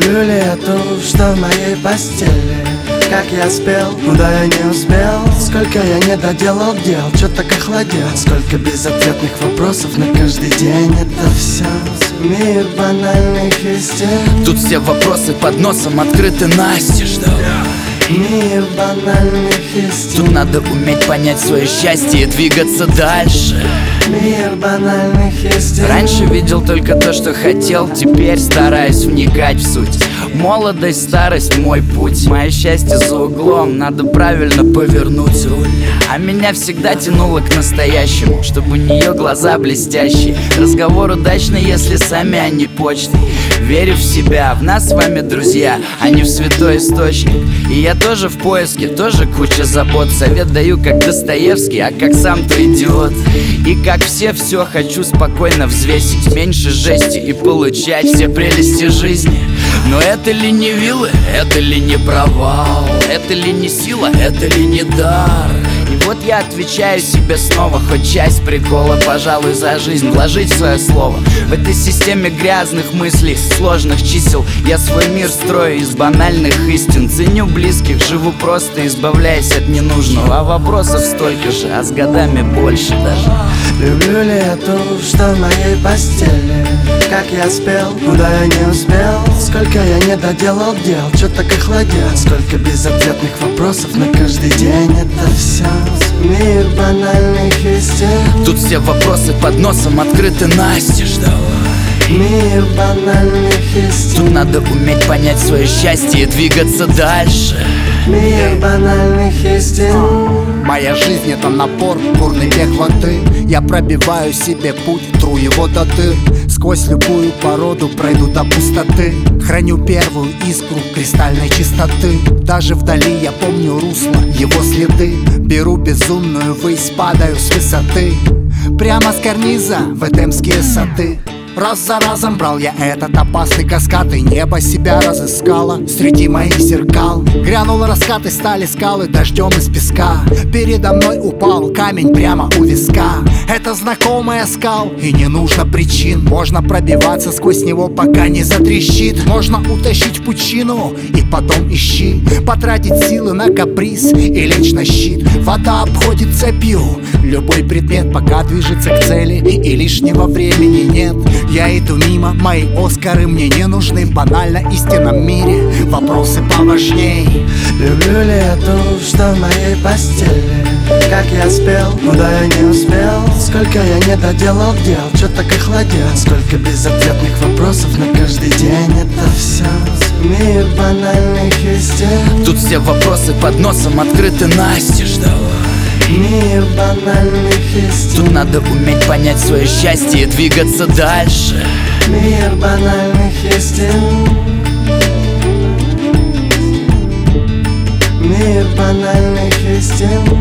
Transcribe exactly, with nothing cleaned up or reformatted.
Люблю ли я то, что в моей постели? Как я спел, ну да я не успел. Сколько я не доделал дел, чё так охладел. Сколько безответных вопросов на каждый день. Это все мир банальных истин. Тут все вопросы под носом открыты настежь, да. Мир банальных истин. Тут надо уметь понять свое счастье и двигаться дальше. Мир банальных истин. Раньше видел только то, что хотел, теперь стараюсь вникать в суть. Молодость, старость, мой путь. Мое счастье за углом, надо правильно повернуть руль. А меня всегда тянуло к настоящему, чтобы у нее глаза блестящие. Разговор удачный, если сами они почтой. Верю в себя, в нас с вами друзья, а не в святой источник. И я тоже в поиске, тоже куча забот. Совет даю как Достоевский, а как сам-то идиот. И как все, все хочу спокойно взвесить. Меньше жести и получать все прелести жизни. Но это ли не вилы, это ли не провал? Это ли не сила, это ли не дар? И вот я отвечаю себе снова, хоть часть прикола, пожалуй, за жизнь вложить свое слово. В этой системе грязных мыслей, сложных чисел, я свой мир строю из банальных истин. Ценю близких, живу просто, избавляясь от ненужного. А вопросов столько же, а с годами больше даже. Люблю ли я то, что в моей постели? Как я спел, ну да я не успел. Сколько я не доделал дел, чё так охладел. Сколько безответных вопросов на каждый день. Это все мир банальных истин. Тут все вопросы под носом открыты настежь, да. Мир банальных истин. Тут надо уметь понять свое счастье и двигаться дальше. Мир банальных истин. Моя жизнь — это напор, бурный бег воды. Я пробиваю себе путь, тру его до дыр. Сквозь любую породу пройду до пустоты. Храню первую искру кристальной чистоты. Даже вдали я помню русло, его следы. Беру безумную высь, падаю с высоты. Прямо с карниза в эдемские сады. Раз за разом брал я этот опасный каскад, и небо себя разыскало среди моих зеркал. Грянул раскат и стали скалы дождем из песка. Передо мной упал камень прямо у виска. Это знакомая скал, и не нужно причин. Можно пробиваться сквозь него, пока не затрещит. Можно утащить в пучину и потом ищи. Потратить силы на каприз и лечь на щит. Вода обходит цепью любой предмет, пока движется к цели, и лишнего времени нет. Я иду мимо, мои Оскары мне не нужны. В банально истинном мире вопросы поважней. Люблю ли я то, что в моей постели? Как я спел, ну да я не успел. Сколько я не доделал дел, чё так охладел. Сколько безответных вопросов на каждый день. Это все мир банальных истин. Тут все вопросы под носом открыты настежь, да. Мир банальных истин. Тут надо уметь понять свое счастье и двигаться дальше. Мир банальных истин. Мир банальных истин.